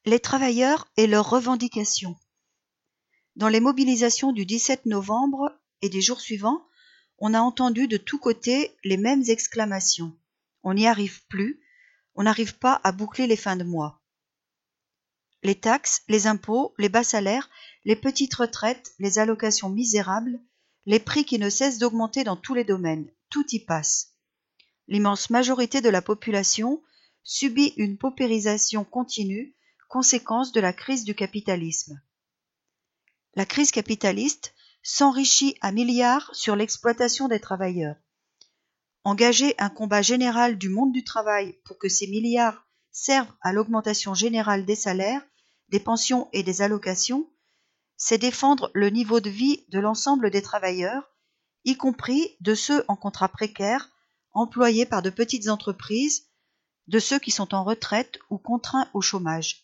Les travailleurs et leurs revendications. Dans les mobilisations du 17 novembre et des jours suivants, on a entendu de tous côtés les mêmes exclamations. On n'y arrive plus, on n'arrive pas à boucler les fins de mois. Les taxes, les impôts, les bas salaires, les petites retraites, les allocations misérables, les prix qui ne cessent d'augmenter dans tous les domaines, tout y passe. L'immense majorité de la population subit une paupérisation continue, conséquence de la crise du capitalisme. La crise capitaliste s'enrichit à milliards sur l'exploitation des travailleurs. Engager un combat général du monde du travail pour que ces milliards servent à l'augmentation générale des salaires, des pensions et des allocations, c'est défendre le niveau de vie de l'ensemble des travailleurs, y compris de ceux en contrat précaire, employés par de petites entreprises, de ceux qui sont en retraite ou contraints au chômage.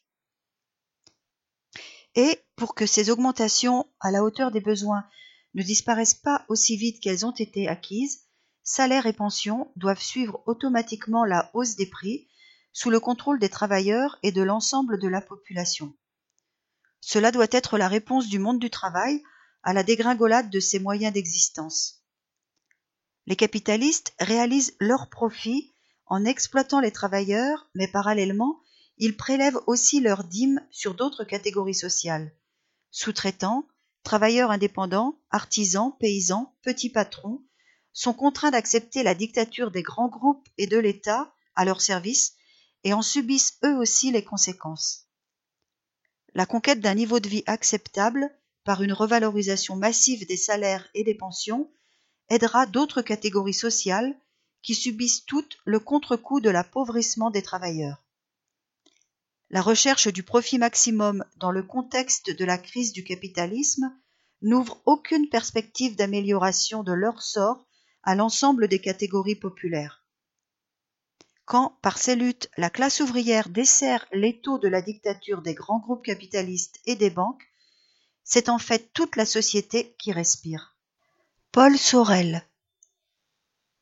Et pour que ces augmentations à la hauteur des besoins ne disparaissent pas aussi vite qu'elles ont été acquises, salaires et pensions doivent suivre automatiquement la hausse des prix sous le contrôle des travailleurs et de l'ensemble de la population. Cela doit être la réponse du monde du travail à la dégringolade de ses moyens d'existence. Les capitalistes réalisent leurs profits en exploitant les travailleurs, mais parallèlement, ils prélèvent aussi leurs dîmes sur d'autres catégories sociales. Sous-traitants, travailleurs indépendants, artisans, paysans, petits patrons sont contraints d'accepter la dictature des grands groupes et de l'État à leur service et en subissent eux aussi les conséquences. La conquête d'un niveau de vie acceptable par une revalorisation massive des salaires et des pensions aidera d'autres catégories sociales qui subissent toutes le contre-coup de l'appauvrissement des travailleurs. La recherche du profit maximum dans le contexte de la crise du capitalisme n'ouvre aucune perspective d'amélioration de leur sort à l'ensemble des catégories populaires. Quand, par ces luttes, la classe ouvrière desserre l'étau de la dictature des grands groupes capitalistes et des banques, c'est en fait toute la société qui respire. Paul Sorel.